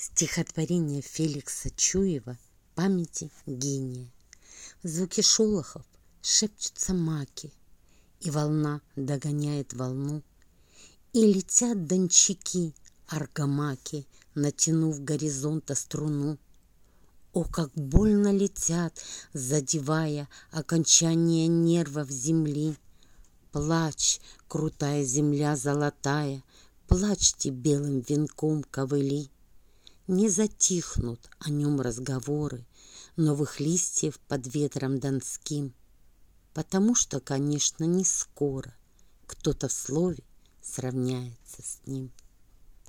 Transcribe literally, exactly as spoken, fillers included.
Стихотворение Феликса Чуева «Памяти гения». В звуке шолохов шепчутся маки, и волна догоняет волну, и летят дончаки, аргамаки, натянув горизонта струну. О, как больно летят, задевая окончание нервов земли! Плачь, крутая земля золотая, плачьте белым венком ковыли. Не затихнут о нем разговоры новых листьев под ветром донским, потому что, конечно, не скоро кто-то в слове сравняется с ним.